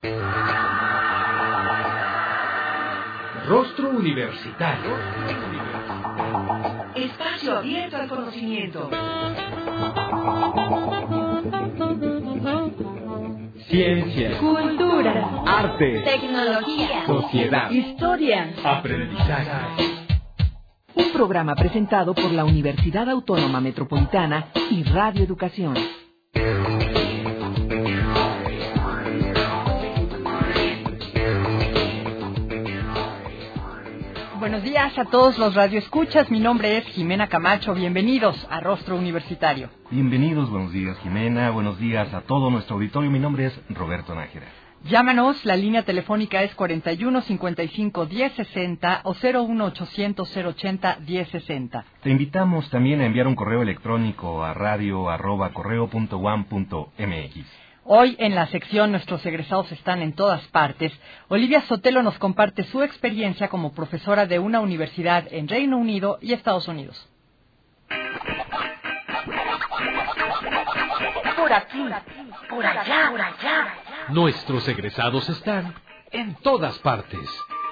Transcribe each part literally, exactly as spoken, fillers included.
Rostro Universitario. Espacio abierto al conocimiento. Ciencia, Cultura, arte, tecnología, sociedad, historia, aprendizaje. Un programa presentado por la Universidad Autónoma Metropolitana y Radio Educación. Buenos días a todos los radioescuchas. Mi nombre es Jimena Camacho. Bienvenidos a Rostro Universitario. Bienvenidos, buenos días Jimena, buenos días a todo nuestro auditorio. Mi nombre es Roberto Nájera. Llámanos, la línea telefónica es cuarenta y uno cincuenta y cinco diez sesenta o cero uno ochocientos cero ochenta diez sesenta. Te invitamos también a enviar un correo electrónico a radio arroba correo punto uam punto mx. Hoy en la sección Nuestros egresados están en todas partes, Olivia Sotelo nos comparte su experiencia como profesora de una universidad en Reino Unido y Estados Unidos. por aquí, por allá, por allá. Nuestros egresados están en todas partes.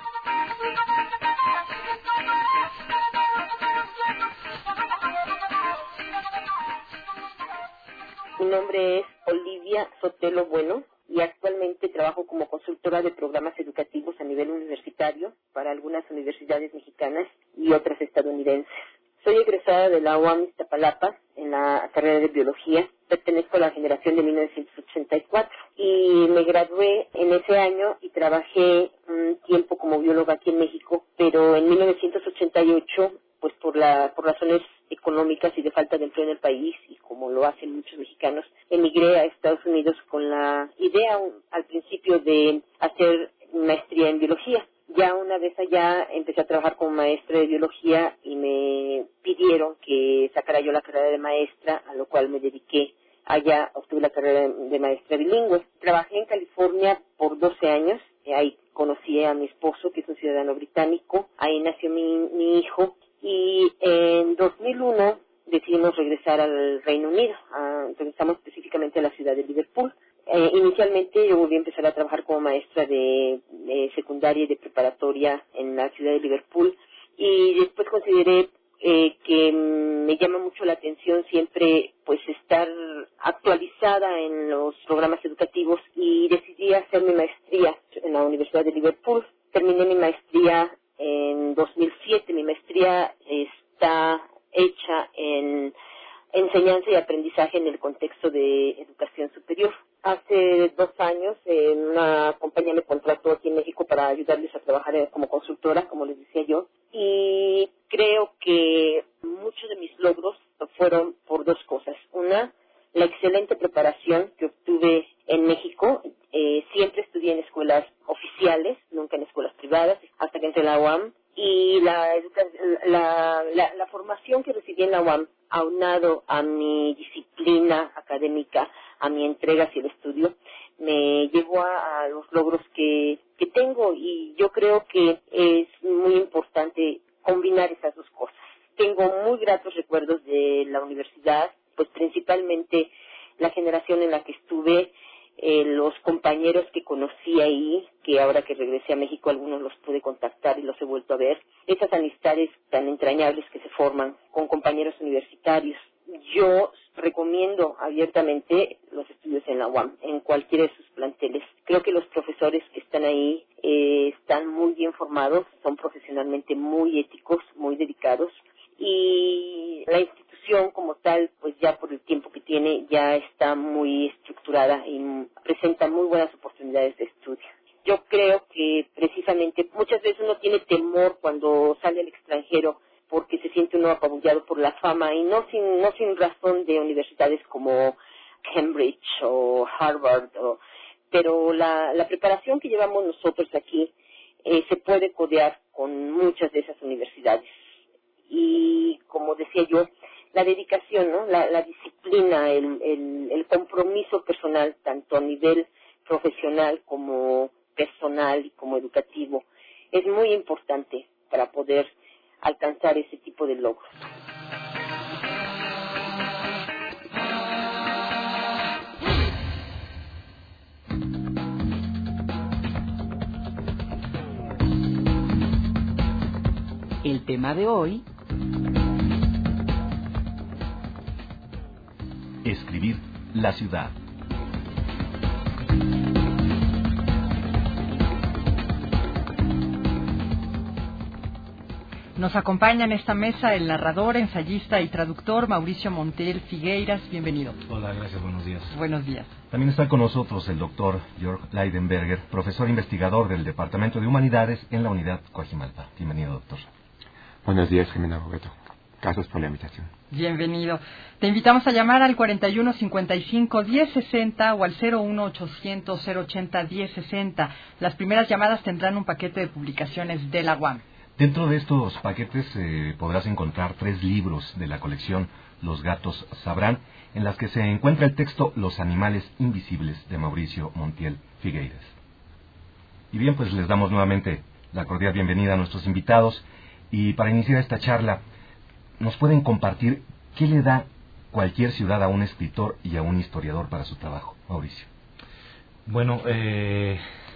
Mi nombre es Olivia Sotelo Bueno y actualmente trabajo como consultora de programas educativos a nivel universitario para algunas universidades mexicanas y otras estadounidenses. Soy egresada de la U A M Iztapalapa en la carrera de Biología. Pertenezco a la generación de mil novecientos ochenta y cuatro y me gradué en ese año y trabajé un tiempo como bióloga aquí en México, pero en mil novecientos ochenta y ocho, pues por la por razones económicas y de falta de empleo en el país, y como lo hacen muchos mexicanos, emigré a Estados Unidos con la idea al principio de hacer maestría en biología. Ya una vez allá empecé a trabajar como maestra de biología y me pidieron que sacara yo la carrera de maestra, a lo cual me dediqué. Allá obtuve la carrera de maestra bilingüe. Trabajé en California por doce años, ahí conocí a mi esposo, que es un ciudadano británico, ahí nació mi, mi hijo, y en dos mil uno decidimos regresar al Reino Unido, a, regresamos específicamente a la ciudad de Liverpool. Eh, inicialmente yo volví a empezar a trabajar como maestra de, de secundaria y de preparatoria en la ciudad de Liverpool, y después consideré eh, que me llama mucho la atención siempre pues estar actualizada en los programas educativos, y decidí hacer mi maestría en la Universidad de Liverpool. Terminé mi maestría en dos mil siete. Mi maestría está hecha en enseñanza y aprendizaje en el contexto de educación superior. Hace dos años eh, una compañía me contrató aquí en México para ayudarles a trabajar como consultora, como les decía yo, y creo que muchos de mis logros fueron por dos cosas. Una, la excelente preparación que obtuve en México. Eh, siempre estudié en escuelas oficiales, nunca en escuelas privadas, hasta que entré en la U A M, y la, la, la, la formación que recibí en la U A M, aunado a mi disciplina académica, a mi entrega hacia el estudio, me llevó a, a los logros que, que tengo, y yo creo que es muy importante combinar esas dos cosas. Tengo muy gratos recuerdos de la universidad, pues principalmente la generación en la que estuve, eh, los compañeros que conocí ahí, que ahora que regresé a México algunos los pude contactar y los he vuelto a ver, esas amistades tan entrañables que se forman con compañeros universitarios. Yo recomiendo abiertamente los estudios en la U A M, en cualquiera de sus planteles. Creo que los profesores que están ahí eh, están muy bien formados, son profesionalmente muy éticos, muy dedicados, y la institución como tal, pues ya por el tiempo que tiene, ya está muy estructurada y presenta muy buenas oportunidades de estudio. Yo creo que precisamente muchas veces uno tiene temor cuando sale al extranjero, porque se siente uno apabullado por la fama, y no sin no sin razón, de universidades como Cambridge o Harvard, o, pero la, la preparación que llevamos nosotros aquí eh, se puede codear con muchas de esas universidades. Y como decía yo, la dedicación, ¿no? la, la disciplina, el, el, el compromiso personal, tanto a nivel profesional como personal y como educativo, es muy importante para poder alcanzar ese tipo de logros. El tema de hoy: escribir la ciudad. Nos acompaña en esta mesa el narrador, ensayista y traductor Mauricio Montiel Figueiras. Bienvenido. Hola, gracias, buenos días. Buenos días. También está con nosotros el doctor Jörg Leidenberger, profesor investigador del Departamento de Humanidades en la Unidad Coajimalpa. Bienvenido, doctor. Buenos días, Jimena Roberto. Gracias por la invitación. Bienvenido. Te invitamos a llamar al cuarenta y uno cincuenta y cinco diez sesenta o al cero uno ochocientos cero ochenta diez sesenta. Las primeras llamadas tendrán un paquete de publicaciones de la U A M. Dentro de estos paquetes eh, podrás encontrar tres libros de la colección Los gatos sabrán, en las que se encuentra el texto Los animales invisibles de Mauricio Montiel Figueiras. Y bien, pues les damos nuevamente la cordial bienvenida a nuestros invitados, y para iniciar esta charla, ¿nos pueden compartir qué le da cualquier ciudad a un escritor y a un historiador para su trabajo, Mauricio? Bueno, eh,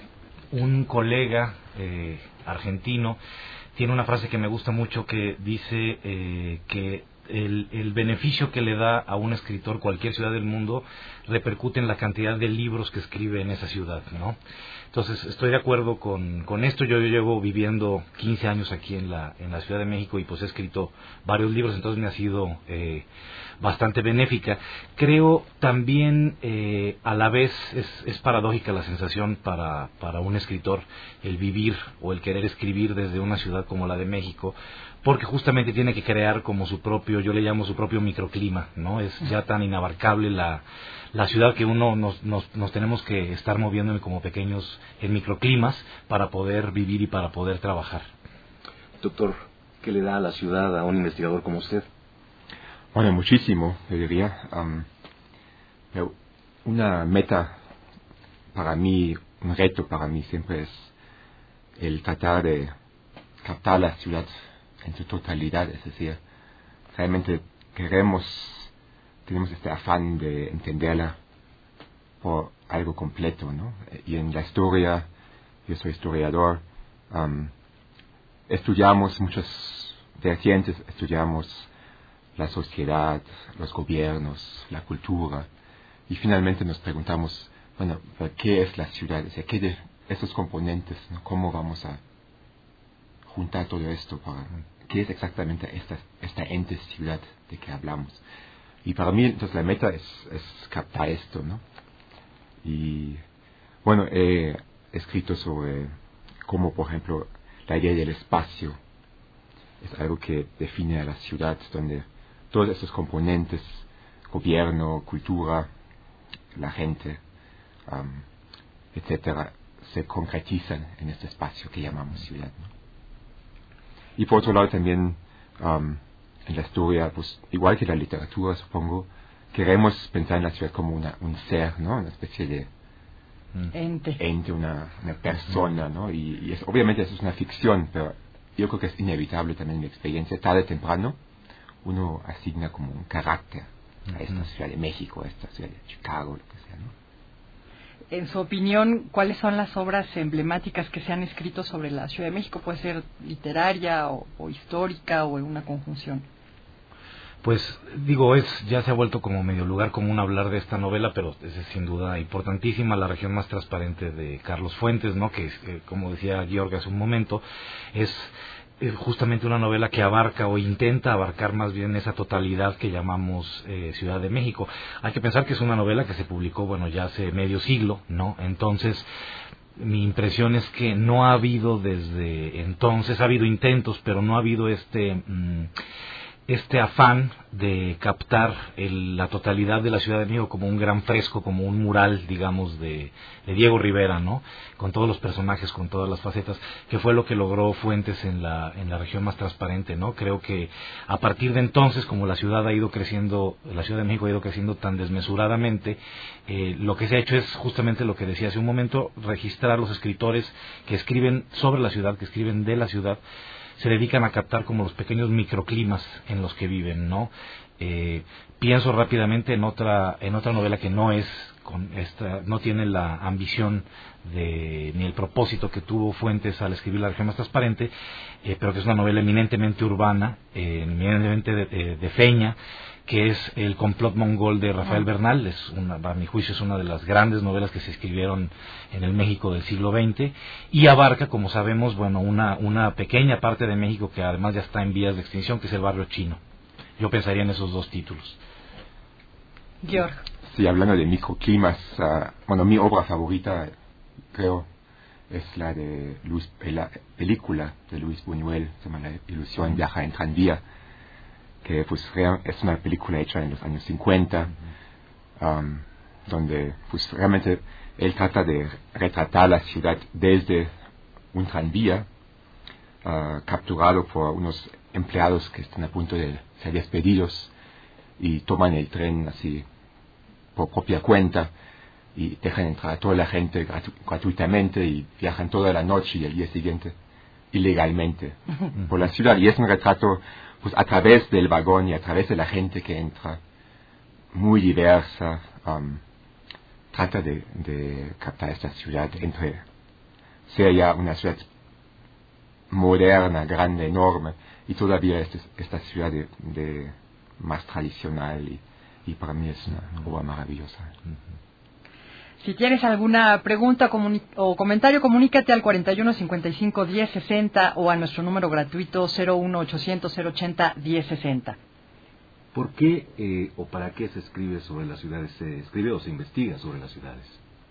un colega eh, argentino tiene una frase que me gusta mucho que dice eh, que el, el beneficio que le da a un escritor cualquier ciudad del mundo repercute en la cantidad de libros que escribe en esa ciudad, ¿no? Entonces, estoy de acuerdo con, con esto. Yo, yo llevo viviendo quince años aquí en la, en la Ciudad de México y pues he escrito varios libros, entonces me ha sido eh, bastante benéfica. Creo también, eh, a la vez, es, es paradójica la sensación para, para un escritor el vivir o el querer escribir desde una ciudad como la de México, porque justamente tiene que crear como su propio, yo le llamo su propio microclima, ¿no? Es ya tan inabarcable la, la ciudad que uno nos, nos, nos tenemos que estar moviendo en como pequeños en microclimas para poder vivir y para poder trabajar. Doctor, ¿qué le da a la ciudad a un investigador como usted? Bueno, muchísimo, yo diría. Um, pero una meta para mí, un reto para mí siempre es el tratar de captar la ciudad en su totalidad, es decir, realmente queremos, tenemos este afán de entenderla por algo completo, ¿no? Y en la historia, yo soy historiador, um, estudiamos muchas vertientes, estudiamos la sociedad, los gobiernos, la cultura, y finalmente nos preguntamos, bueno, ¿qué es la ciudad? O sea, ¿qué de estos componentes, ¿no? ¿Cómo vamos a juntar todo esto para qué es exactamente esta, esta ente ciudad de que hablamos? Y para mí, entonces, la meta es, es captar esto, ¿no? Y, bueno, he escrito sobre cómo, por ejemplo, la idea del espacio es algo que define a la ciudad, donde todos estos componentes, gobierno, cultura, la gente, um, etcétera, se concretizan en este espacio que llamamos ciudad, ¿no? Y por otro lado también, um, en la historia, pues igual que la literatura, supongo, queremos pensar en la ciudad como una, un ser, ¿no? Una especie de ente, ente una, una persona, ¿no? Y, y es, obviamente eso es una ficción, pero yo creo que es inevitable también en mi experiencia, tarde o temprano, uno asigna como un carácter a esta Ciudad de México, a esta Ciudad de Chicago, lo que sea, ¿no? En su opinión, ¿cuáles son las obras emblemáticas que se han escrito sobre la Ciudad de México? ¿Puede ser literaria o, o histórica o en una conjunción? Pues digo, es ya se ha vuelto como medio lugar común hablar de esta novela, pero es sin duda importantísima, La región más transparente de Carlos Fuentes, ¿no? Que, eh, como decía Georg hace un momento, es justamente una novela que abarca o intenta abarcar más bien esa totalidad que llamamos eh, Ciudad de México. Hay que pensar que es una novela que se publicó, bueno, ya hace medio siglo, ¿no? Entonces, mi impresión es que no ha habido desde entonces, ha habido intentos, pero no ha habido este... Mmm, este afán de captar el, la totalidad de la Ciudad de México como un gran fresco, como un mural, digamos, de, de Diego Rivera, ¿no? Con todos los personajes, con todas las facetas, que fue lo que logró Fuentes en la, en la región más transparente, ¿no? Creo que a partir de entonces, como la ciudad ha ido creciendo, la Ciudad de México ha ido creciendo tan desmesuradamente, eh, lo que se ha hecho es justamente lo que decía hace un momento, registrar los escritores que escriben sobre la ciudad, que escriben de la ciudad, se dedican a captar como los pequeños microclimas en los que viven, ¿no? Eh, pienso rápidamente en otra en otra novela que no es con esta no tiene la ambición de ni el propósito que tuvo Fuentes al escribir La región más transparente, eh, pero que es una novela eminentemente urbana, eh, eminentemente de, de, de feña, que es El complot mongol de Rafael Bernal. Es una, a mi juicio es una de las grandes novelas que se escribieron en el México del siglo veinte y abarca, como sabemos, bueno, una una pequeña parte de México que además ya está en vías de extinción, que es el barrio chino. Yo pensaría en esos dos títulos. Georg. Sí, hablando de microclimas, uh, bueno, mi obra favorita, creo, es la de Luis, la película de Luis Buñuel, se llama La ilusión viaja en tranvía, que pues es una película hecha en los años cincuenta, um, donde pues realmente él trata de retratar la ciudad desde un tranvía, uh, capturado por unos empleados que están a punto de ser despedidos y toman el tren así por propia cuenta y dejan entrar a toda la gente gratu- gratuitamente y viajan toda la noche y el día siguiente ilegalmente por la ciudad. Y es un retrato pues a través del vagón y a través de la gente que entra, muy diversa. Um, trata de, de captar esta ciudad entre ser ya una ciudad moderna, grande, enorme, y todavía este, esta ciudad de, de más tradicional, y, y para mí es una obra maravillosa. Si tienes alguna pregunta comuni- o comentario, comunícate al cuarenta y uno cincuenta y cinco diez sesenta o a nuestro número gratuito cero uno ochocientos cero ochenta diez sesenta. ¿Por qué eh, o para qué se escribe sobre las ciudades? ¿Se escribe o se investiga sobre las ciudades?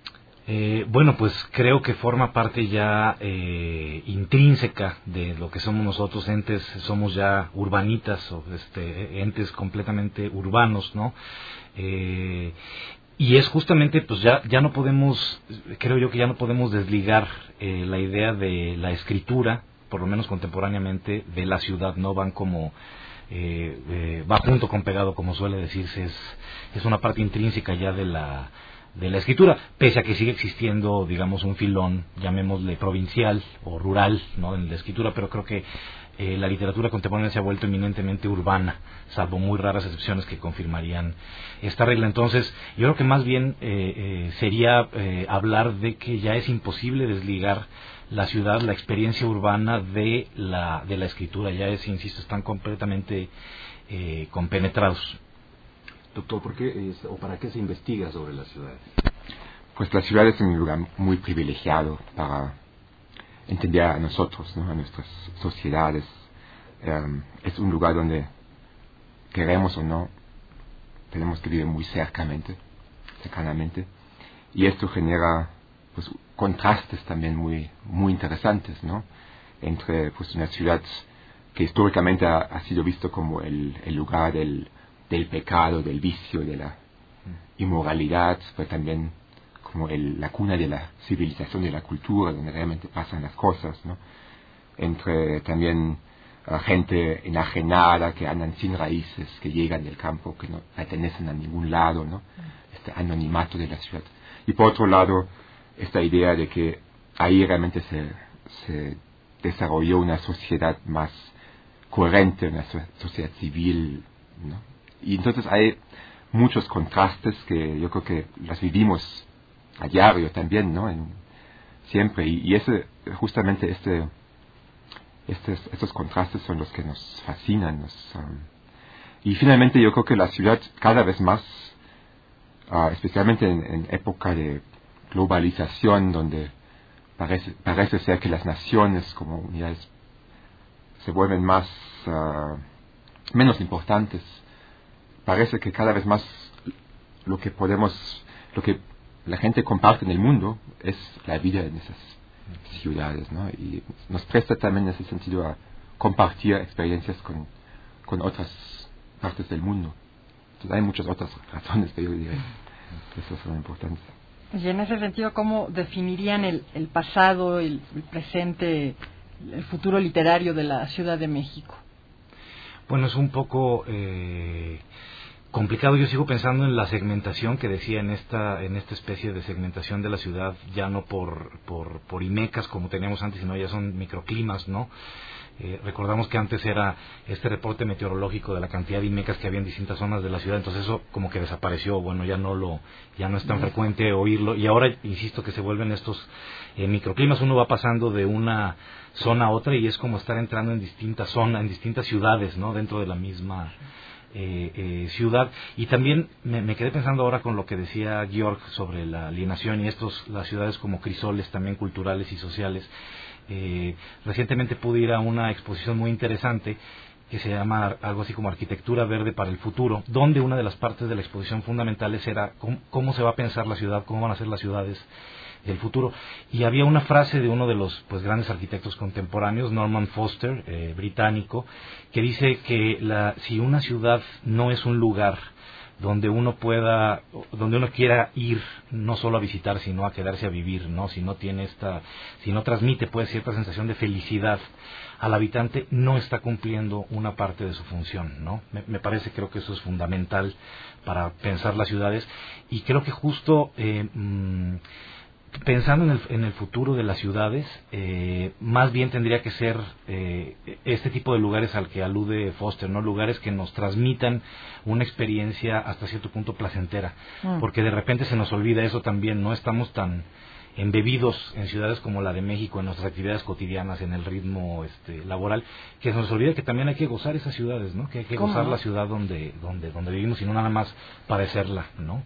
Eh, bueno, pues creo que forma parte ya eh, intrínseca de lo que somos nosotros, entes, somos ya urbanitas, o este, entes completamente urbanos, ¿no? Eh, y es justamente, pues ya, ya no podemos, creo yo que ya no podemos desligar eh, la idea de la escritura, por lo menos contemporáneamente, de la ciudad, ¿no? Van como... Eh, eh, va junto con pegado, como suele decirse, es, es una parte intrínseca ya de la de la escritura, pese a que sigue existiendo, digamos, un filón, llamémosle provincial o rural, ¿no?, en la escritura, pero creo que eh, la literatura contemporánea se ha vuelto eminentemente urbana, salvo muy raras excepciones que confirmarían esta regla. Entonces, yo creo que más bien eh, eh, sería eh, hablar de que ya es imposible desligar la ciudad, la experiencia urbana de la de la escritura. Ya es, insisto, están completamente eh, compenetrados. Doctor, ¿por qué es, o para qué se investiga sobre las ciudades? Pues la ciudad es un lugar muy privilegiado para entender a nosotros, ¿no?, a nuestras sociedades. Um, es un lugar donde, queremos o no, tenemos que vivir muy cercamente, cercanamente, y esto genera pues contrastes también muy muy interesantes, ¿no?, entre pues una ciudad que históricamente ha, ha sido visto como el, el lugar del del pecado, del vicio, de la inmoralidad, pero también como el, la cuna de la civilización, de la cultura, donde realmente pasan las cosas, ¿no? Entre también uh, gente enajenada, que andan sin raíces, que llegan del campo, que no pertenecen a ningún lado, ¿no? Este anonimato de la ciudad. Y por otro lado, esta idea de que ahí realmente se, se desarrolló una sociedad más coherente, una sociedad civil, ¿no? Y entonces hay muchos contrastes que yo creo que las vivimos a diario también, ¿no? En, siempre. Y, y ese, justamente este, estos, estos contrastes son los que nos fascinan. Nos, um, y finalmente yo creo que la ciudad cada vez más, uh, especialmente en, en época de globalización, donde parece, parece ser que las naciones como unidades se vuelven más, uh, menos importantes, parece que cada vez más lo que podemos, lo que la gente comparte en el mundo es la vida en esas ciudades, ¿no? Y nos presta también en ese sentido a compartir experiencias con, con otras partes del mundo. Entonces hay muchas otras razones que yo diría que esas son importantes. Y en ese sentido, ¿cómo definirían el, el pasado, el, el presente, el futuro literario de la Ciudad de México? Bueno, es un poco... Eh, complicado. Yo sigo pensando en la segmentación que decía en esta en esta especie de segmentación de la ciudad, ya no por por por IMECAS como teníamos antes, sino ya son microclimas, ¿no? Eh, recordamos que antes era este reporte meteorológico de la cantidad de IMECAS que había en distintas zonas de la ciudad, entonces eso como que desapareció. Bueno, ya no lo ya no es tan frecuente oírlo, y ahora insisto que se vuelven estos eh, microclimas. Uno va pasando de una zona a otra y es como estar entrando en distintas zonas, en distintas ciudades, ¿no? Dentro de la misma Eh, eh, ciudad. Y también me, me quedé pensando ahora con lo que decía Georg sobre la alienación y estos las ciudades como crisoles también culturales y sociales. Eh, recientemente pude ir a una exposición muy interesante que se llama algo así como Arquitectura Verde para el Futuro, donde una de las partes de la exposición fundamentales era cómo, cómo se va a pensar la ciudad, cómo van a ser las ciudades del futuro. Y había una frase de uno de los pues grandes arquitectos contemporáneos, Norman Foster, eh, británico, que dice que la, si una ciudad no es un lugar donde uno pueda, donde uno quiera ir no solo a visitar, sino a quedarse a vivir, ¿no? Si no tiene esta, si no transmite pues cierta sensación de felicidad al habitante, no está cumpliendo una parte de su función, ¿no? Me, me parece, creo que eso es fundamental para pensar las ciudades, y creo que justo eh, mmm, pensando en el, en el futuro de las ciudades, eh, más bien tendría que ser eh, este tipo de lugares al que alude Foster, ¿no? Lugares que nos transmitan una experiencia hasta cierto punto placentera, mm. porque de repente se nos olvida eso también, no estamos tan embebidos en ciudades como la de México, en nuestras actividades cotidianas, en el ritmo este, laboral, que se nos olvida que también hay que gozar esas ciudades, ¿no? Que hay que gozar la ciudad donde, donde, donde vivimos y no nada más padecerla, ¿no?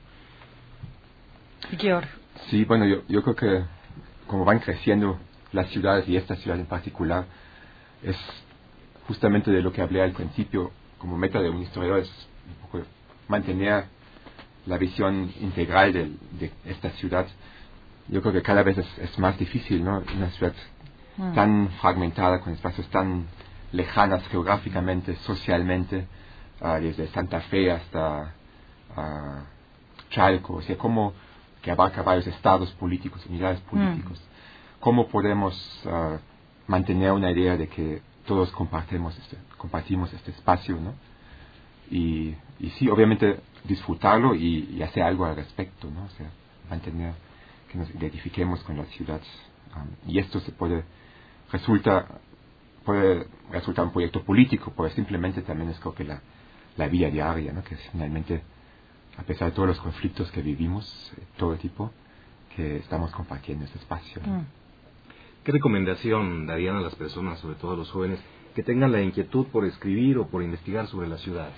Georg. Sí, bueno, yo, yo creo que como van creciendo las ciudades, y esta ciudad en particular, es justamente de lo que hablé al principio, como meta de un historiador, es un poco mantener la visión integral de, de esta ciudad. Yo creo que cada vez es, es más difícil, ¿no? Una ciudad mm. tan fragmentada, con espacios tan lejanas geográficamente, socialmente, uh, desde Santa Fe hasta uh, Chalco, o sea, como que abarca varios estados políticos, unidades políticos. Mm. ¿Cómo podemos uh, mantener una idea de que todos compartimos este, compartimos este espacio, ¿no? Y, y sí, obviamente disfrutarlo y, y hacer algo al respecto, ¿no? O sea, mantener que nos identifiquemos con la ciudad. Um, y esto se puede resulta puede resultar un proyecto político, pero simplemente también es creo que la, la vida diaria, ¿no? Que finalmente, a pesar de todos los conflictos que vivimos, eh, todo tipo, que estamos compartiendo este espacio, ¿no? Mm. ¿Qué recomendación darían a las personas, sobre todo a los jóvenes, que tengan la inquietud por escribir o por investigar sobre las ciudades?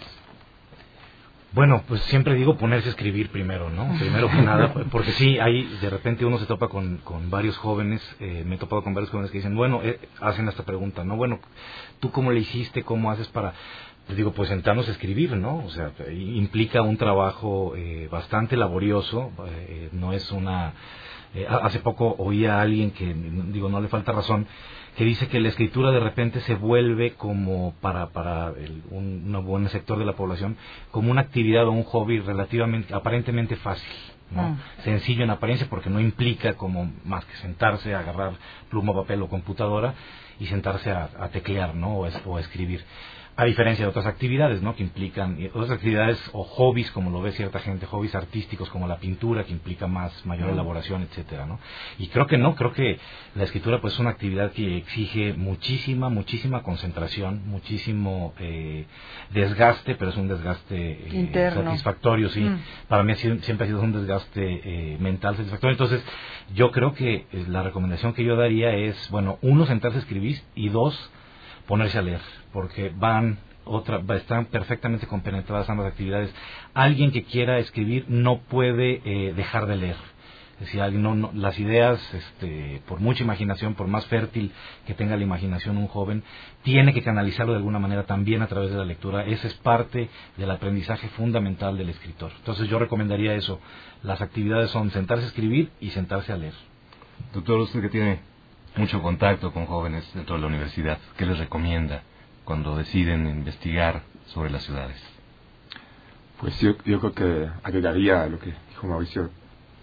Bueno, pues siempre digo ponerse a escribir primero, ¿no? Primero que nada, porque sí, hay, de repente uno se topa con, con varios jóvenes, eh, me he topado con varios jóvenes que dicen, bueno, eh, hacen esta pregunta, ¿no? Bueno, ¿tú cómo le hiciste? ¿Cómo haces para...? Les digo, pues sentarnos a escribir, ¿no? O sea, implica un trabajo eh, bastante laborioso, eh, no es una... Eh, hace poco oí a alguien que, digo, no le falta razón, que dice que la escritura de repente se vuelve como para para el, un, un buen sector de la población, como una actividad o un hobby relativamente, aparentemente fácil, ¿no? Mm. Sencillo en apariencia porque no implica como más que sentarse, agarrar pluma, papel o computadora y sentarse a, a teclear, ¿no? O, es, o a escribir. A diferencia de otras actividades, ¿no? Que implican, otras actividades o hobbies, como lo ve cierta gente, hobbies artísticos como la pintura, que implica más, mayor elaboración, etcétera, ¿no? Y creo que no, creo que la escritura pues es una actividad que exige muchísima, muchísima concentración, muchísimo eh, desgaste, pero es un desgaste eh, satisfactorio, sí. Mm. Para mí ha sido, siempre ha sido un desgaste eh, mental satisfactorio. Entonces, yo creo que eh, la recomendación que yo daría es, bueno, uno, sentarse a escribir, y dos, ponerse a leer, porque van otra están perfectamente compenetradas ambas actividades. Alguien que quiera escribir no puede eh, dejar de leer. Es decir, alguien no, no, las ideas, este, por mucha imaginación, por más fértil que tenga la imaginación un joven, tiene que canalizarlo de alguna manera también a través de la lectura. Esa es parte del aprendizaje fundamental del escritor. Entonces yo recomendaría eso. Las actividades son sentarse a escribir y sentarse a leer. Doctor, usted que tiene mucho contacto con jóvenes dentro de la universidad, ¿qué les recomienda cuando deciden investigar sobre las ciudades? Pues yo, yo creo que agregaría a lo que dijo Mauricio.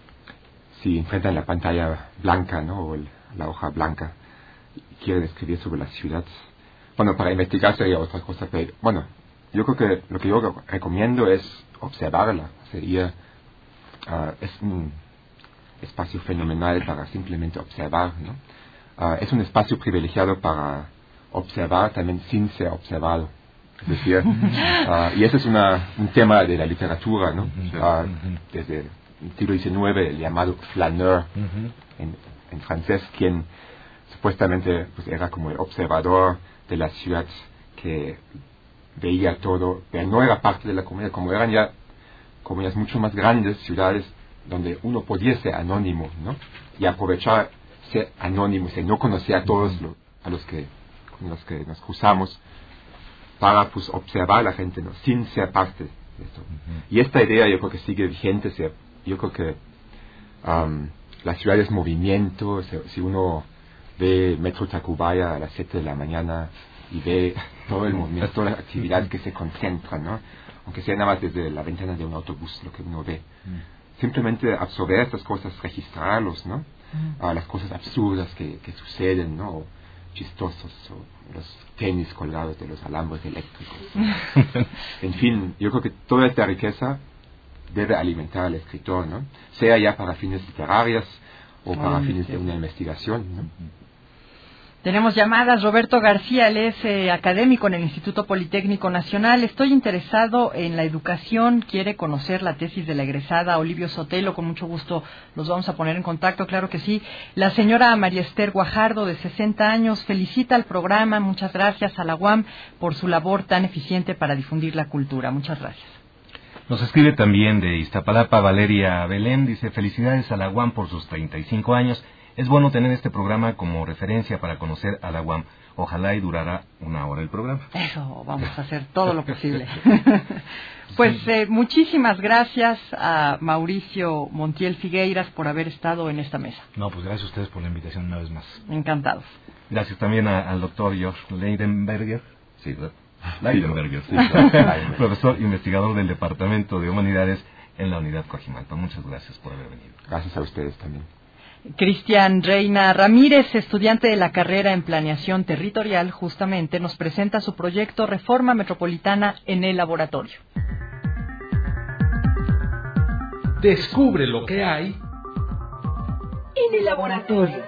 Si enfrentan la pantalla blanca, ¿no? O el, la hoja blanca y quieren escribir sobre la ciudad, bueno, para investigar sería otra cosa, pero bueno, yo creo que lo que yo recomiendo es observarla. Sería, uh, es un espacio fenomenal para simplemente observar, ¿no? Uh, es un espacio privilegiado para observar también sin ser observado. Es decir, uh, y ese es una, un tema de la literatura, ¿no? Uh, desde el siglo diecinueve, el llamado flâneur, en, en francés, quien supuestamente pues, era como el observador de la ciudad que veía todo, pero no era parte de la comunidad, como eran ya comunidades mucho más grandes, ciudades donde uno podía ser anónimo, ¿no? Y aprovechar ser anónimo, y no conocer a todos los, a los que, con los que nos cruzamos, para pues observar a la gente, ¿no? Sin ser parte de esto. Uh-huh. Y esta idea yo creo que sigue vigente. Yo creo que um, la ciudad es movimiento. Si uno ve Metro Tacubaya a las siete de la mañana y ve todo el movimiento, todas las actividades que se concentran, ¿no? Aunque sea nada más desde la ventana de un autobús lo que uno ve. Uh-huh. Simplemente absorber estas cosas, registrarlos, ¿no? Uh-huh. Uh, las cosas absurdas que, que suceden, ¿no? Chistosos, o los tenis colgados de los alambres eléctricos. En fin, yo creo que toda esta riqueza debe alimentar al escritor, ¿no? Sea ya para fines literarios o para Ay, fines sí. de una investigación, ¿no? Tenemos llamadas. Roberto García, él es eh, académico en el Instituto Politécnico Nacional. Estoy interesado en la educación, quiere conocer la tesis de la egresada Olivia Sotelo. Con mucho gusto los vamos a poner en contacto, claro que sí. La señora María Esther Guajardo, de sesenta años, felicita al programa. Muchas gracias a la U A M por su labor tan eficiente para difundir la cultura. Muchas gracias. Nos escribe también de Iztapalapa Valeria Belén, dice: felicidades a la U A M por sus treinta y cinco años. Es bueno tener este programa como referencia para conocer a la U A M. Ojalá y durara una hora el programa. Eso, vamos a hacer todo lo posible. Pues eh, muchísimas gracias a Mauricio Montiel Figueiras por haber estado en esta mesa. No, pues gracias a ustedes por la invitación una vez más. Encantados. Gracias también a, al doctor George Leidenberger. Sí, ¿verdad? Leidenberger, sí. Claro. Profesor investigador del Departamento de Humanidades en la Unidad Coajimalpa. Muchas gracias por haber venido. Gracias a ustedes también. Cristian Reina Ramírez, estudiante de la carrera en Planeación Territorial, justamente nos presenta su proyecto Reforma Metropolitana en el Laboratorio. Descubre lo que hay en el laboratorio.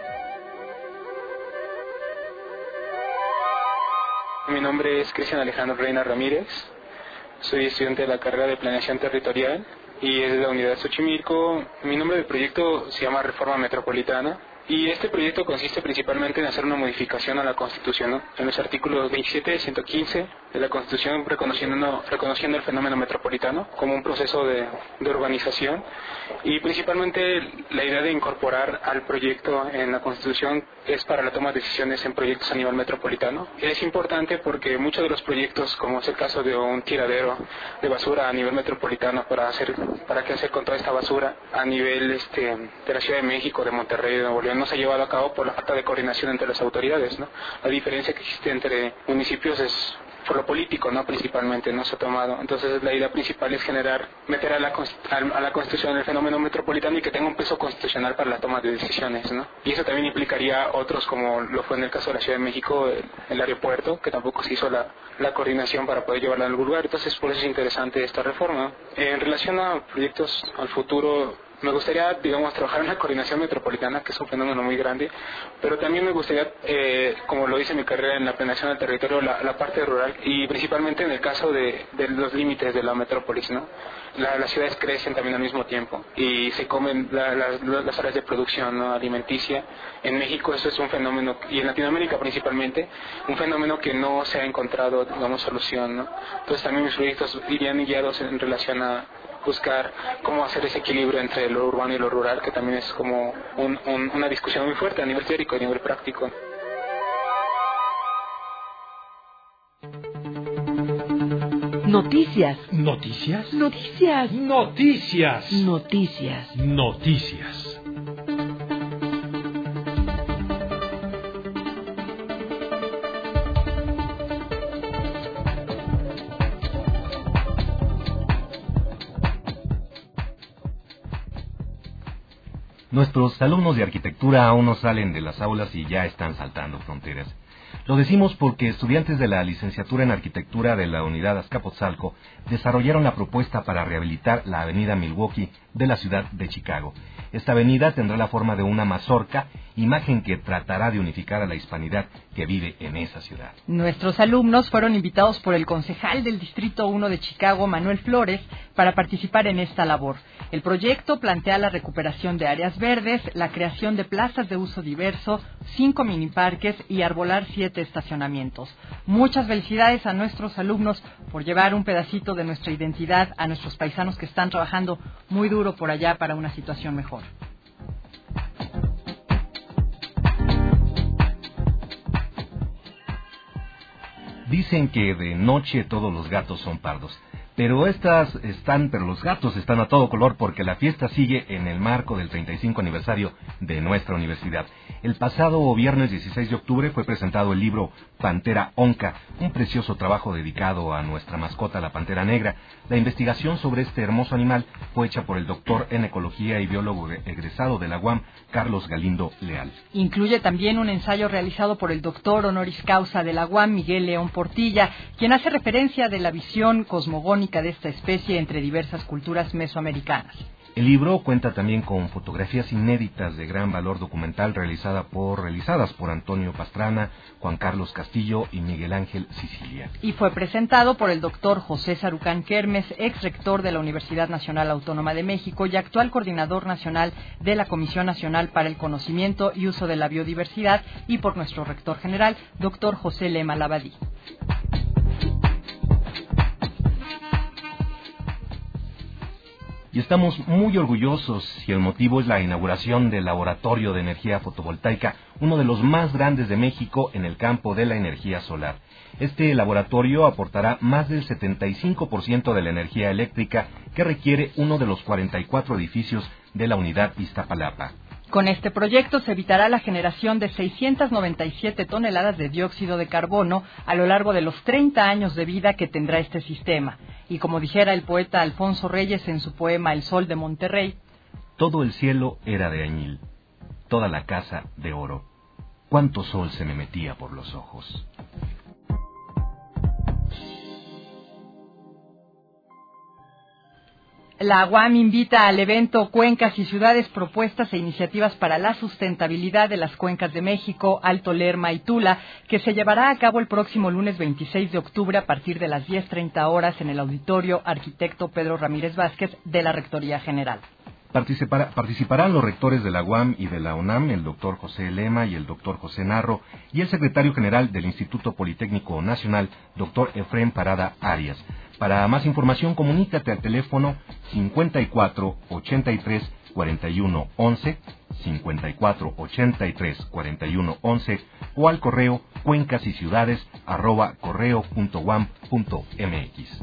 Mi nombre es Cristian Alejandro Reina Ramírez, soy estudiante de la carrera de Planeación Territorial y es de la Unidad Xochimilco. Mi nombre del proyecto se llama Reforma Metropolitana y este proyecto consiste principalmente en hacer una modificación a la Constitución, ¿no? En los artículos veintisiete y ciento quince de la Constitución, reconociendo, reconociendo el fenómeno metropolitano como un proceso de, de urbanización, y principalmente la idea de incorporar al proyecto en la Constitución es para la toma de decisiones en proyectos a nivel metropolitano. Es importante porque muchos de los proyectos, como es el caso de un tiradero de basura a nivel metropolitano para hacer para qué hacer con toda esta basura a nivel este, de la Ciudad de México, de Monterrey, de Nuevo León, no se ha llevado a cabo por la falta de coordinación entre las autoridades, ¿no? La diferencia que existe entre municipios es por lo político, ¿no? Principalmente no se ha tomado. Entonces la idea principal es generar, meter a la, a la Constitución el fenómeno metropolitano y que tenga un peso constitucional para la toma de decisiones, ¿no? Y eso también implicaría otros, como lo fue en el caso de la Ciudad de México, el, el aeropuerto, que tampoco se hizo la, la coordinación para poder llevarla a algún lugar. Entonces por eso es interesante esta reforma. En relación a proyectos al futuro, me gustaría, digamos, trabajar en la coordinación metropolitana, que es un fenómeno muy grande, pero también me gustaría, eh, como lo dice mi carrera en la planeación del territorio, la, la parte rural, y principalmente en el caso de, de los límites de la metrópolis, ¿no? La, las ciudades crecen también al mismo tiempo y se comen la, la, las áreas de producción, ¿no? Alimenticia. En México eso es un fenómeno, y en Latinoamérica principalmente, un fenómeno que no se ha encontrado, digamos, solución, ¿no? Entonces también mis proyectos irían guiados en relación a buscar cómo hacer ese equilibrio entre lo urbano y lo rural, que también es como un, un, una discusión muy fuerte a nivel teórico y a nivel práctico. Noticias. ¿Noticias? Noticias. Noticias. Noticias. Noticias. Nuestros alumnos de arquitectura aún no salen de las aulas y ya están saltando fronteras. Lo decimos porque estudiantes de la licenciatura en Arquitectura de la Unidad Azcapotzalco desarrollaron la propuesta para rehabilitar la avenida Milwaukee de la ciudad de Chicago. Esta avenida tendrá la forma de una mazorca, imagen que tratará de unificar a la hispanidad que vive en esa ciudad. Nuestros alumnos fueron invitados por el concejal del Distrito uno de Chicago, Manuel Flores, para participar en esta labor. El proyecto plantea la recuperación de áreas verdes, la creación de plazas de uso diverso, cinco miniparques y arbolar siete estacionamientos. Muchas felicidades a nuestros alumnos por llevar un pedacito de nuestra identidad a nuestros paisanos que están trabajando muy duro por allá para una situación mejor. Dicen que de noche todos los gatos son pardos. Pero estas están, pero los gatos están a todo color porque la fiesta sigue en el marco del treinta y cinco aniversario de nuestra universidad. El pasado viernes dieciséis de octubre fue presentado el libro Pantera Onca, un precioso trabajo dedicado a nuestra mascota, la pantera negra. La investigación sobre este hermoso animal fue hecha por el doctor en ecología y biólogo egresado de la U A M, Carlos Galindo Leal. Incluye también un ensayo realizado por el doctor honoris causa de la U A M, Miguel León Portilla, quien hace referencia de la visión cosmogónica de esta especie entre diversas culturas mesoamericanas. El libro cuenta también con fotografías inéditas de gran valor documental realizada por, realizadas por Antonio Pastrana, Juan Carlos Castillo y Miguel Ángel Sicilia. Y fue presentado por el doctor José Sarucán Kermes, ex rector de la Universidad Nacional Autónoma de México y actual coordinador nacional de la Comisión Nacional para el Conocimiento y Uso de la Biodiversidad, y por nuestro rector general, doctor José Lema Labadí. Y estamos muy orgullosos, y el motivo es la inauguración del Laboratorio de Energía Fotovoltaica, uno de los más grandes de México en el campo de la energía solar. Este laboratorio aportará más del setenta y cinco por ciento de la energía eléctrica que requiere uno de los cuarenta y cuatro edificios de la unidad Iztapalapa. Con este proyecto se evitará la generación de seiscientas noventa y siete toneladas de dióxido de carbono a lo largo de los treinta años de vida que tendrá este sistema. Y como dijera el poeta Alfonso Reyes en su poema El Sol de Monterrey: todo el cielo era de añil, toda la casa de oro. Cuánto sol se me metía por los ojos. La U A M invita al evento Cuencas y Ciudades, Propuestas e Iniciativas para la Sustentabilidad de las Cuencas de México, Alto Lerma y Tula, que se llevará a cabo el próximo lunes veintiséis de octubre a partir de las diez treinta horas en el Auditorio Arquitecto Pedro Ramírez Vázquez de la Rectoría General. Participará, participarán los rectores de la U A M y de la UNAM, el doctor José Lema y el doctor José Narro, y el secretario general del Instituto Politécnico Nacional, doctor Efrén Parada Arias. Para más información, comunícate al teléfono cincuenta y cuatro ochenta y tres cuarenta y uno once, cincuenta y cuatro ochenta y tres cuarenta y uno once, o al correo cuencasyciudades arroba correo punto uam punto mx.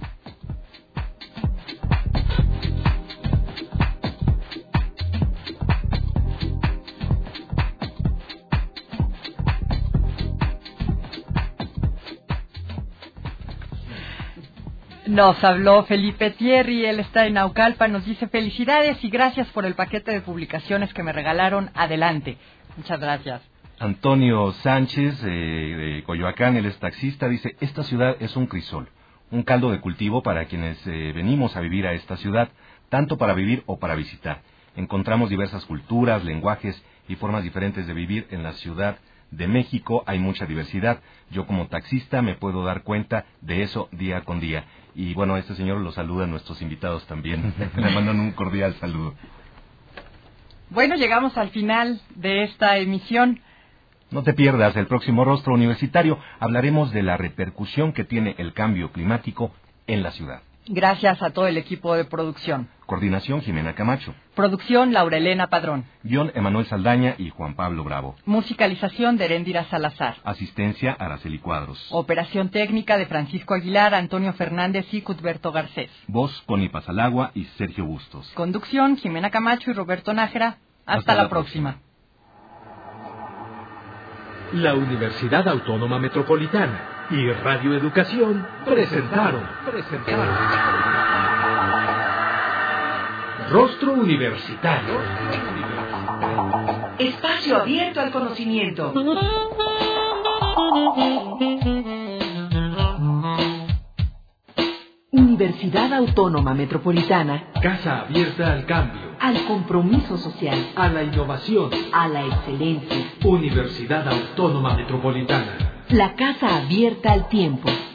Nos habló Felipe Thierry, él está en Naucalpan, nos dice: felicidades y gracias por el paquete de publicaciones que me regalaron, adelante. Muchas gracias. Antonio Sánchez, eh, de Coyoacán, él es taxista, dice: esta ciudad es un crisol, un caldo de cultivo para quienes eh, venimos a vivir a esta ciudad, tanto para vivir o para visitar. Encontramos diversas culturas, lenguajes y formas diferentes de vivir en la Ciudad de México. Hay mucha diversidad. Yo como taxista me puedo dar cuenta de eso día con día. Y bueno, este señor lo saluda a nuestros invitados también. Le mandan un cordial saludo. Bueno, llegamos al final de esta emisión. No te pierdas el próximo Rostro Universitario. Hablaremos de la repercusión que tiene el cambio climático en la ciudad. Gracias a todo el equipo de producción. Coordinación: Jimena Camacho. Producción: Laura Elena Padrón. Guión: Emanuel Saldaña y Juan Pablo Bravo. Musicalización: de Heréndira Salazar. Asistencia: Araceli Cuadros. Operación técnica: de Francisco Aguilar, Antonio Fernández y Cuthberto Garcés. Voz: Connie Pasalagua y Sergio Bustos. Conducción: Jimena Camacho y Roberto Nájera. Hasta, Hasta la, la próxima. próxima. La Universidad Autónoma Metropolitana y Radio Educación presentaron, presentaron Rostro Universitario. Espacio abierto al conocimiento. Universidad Autónoma Metropolitana. Casa abierta al cambio, Al compromiso social. a la innovación. A la excelencia. Universidad Autónoma Metropolitana. La casa abierta al tiempo.